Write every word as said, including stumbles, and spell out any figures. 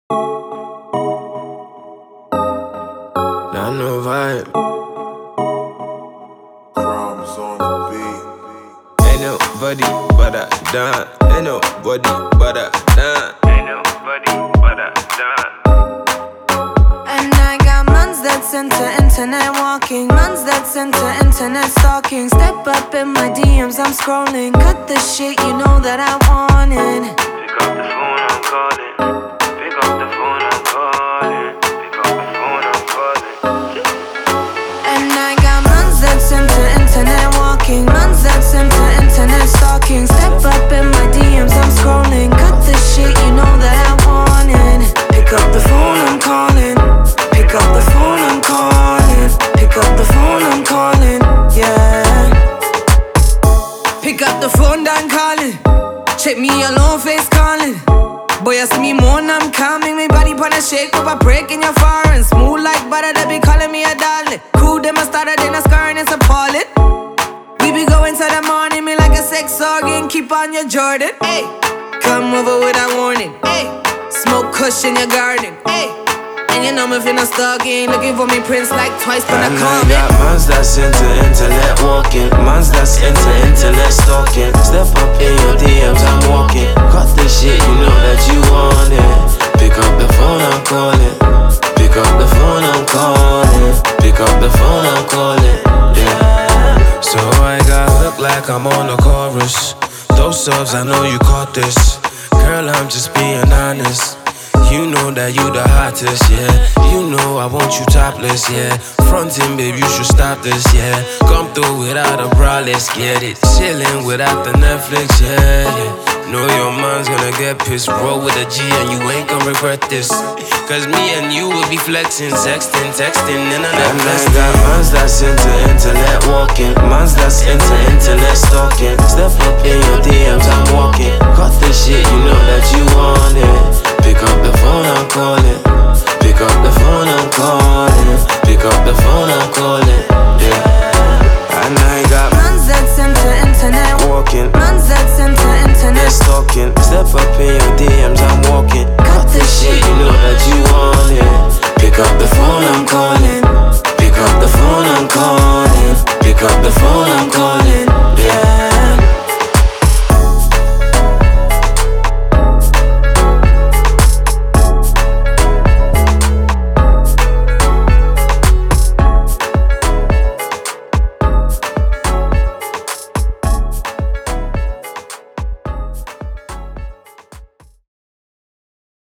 Not no vibe. Crumbs on the beat. Ain't nobody but a dime. Ain't nobody but a dime. Ain't nobody but a dime. And I got mans that's into internet walking, mans that's into internet stalking. Step up in my D Ms, I'm scrolling. Cut the shit, you know that I want it. Pick up the phone, I'm calling. Pick up the phone, I'm calling. Pick up the phone, I'm calling. And I got mans that's into internet walking, mans that's into internet stalking. Step up in my D Ms, I'm scrolling. Cut the shit, you know that I want it. Pick up the phone, I'm calling. Pick up the phone, I'm calling. Pick up the phone, I'm calling. Yeah. Pick up the phone, I'm calling. Check me alone, face calling. Boy, you see me moan, I'm calming. My body wanna shake up, I break in your foreign. Smooth like butter, they be calling me a darling. Cool, them I started in a scarring, it's appalling. We be going to the morning, me like a sex organ. Keep on your Jordan, hey. Come over without warning, hey. Smoke kush in your garden, hey. And you know me finna stalking. Looking for me prince like twice when I And come I got mans that's into internet walking, mans that's into internet stalking. Step up in your D Ms, I'm walking. Cut this shit, you know that you want it. Pick up the phone, I'm calling. Pick up the phone, I'm calling. Pick up the phone, I'm calling. Yeah. So I got look like I'm on the chorus. Those subs, I know you caught this. Girl, I'm just being honest. You know that you the hottest, yeah. You know I want you topless, yeah. Frontin', babe, you should stop this, yeah. Come through without a bra, let's get it. Chillin' without the Netflix, yeah, yeah. Know your man's gonna get pissed. Roll with a G and you ain't gonna regret this. Cause me and you will be flexing, sexting, texting, internet. And I got mans that's into internet walking, mans that's into internet stalking. Step up in your D Ms, I'm walking. Cut this shit, you know that you want it.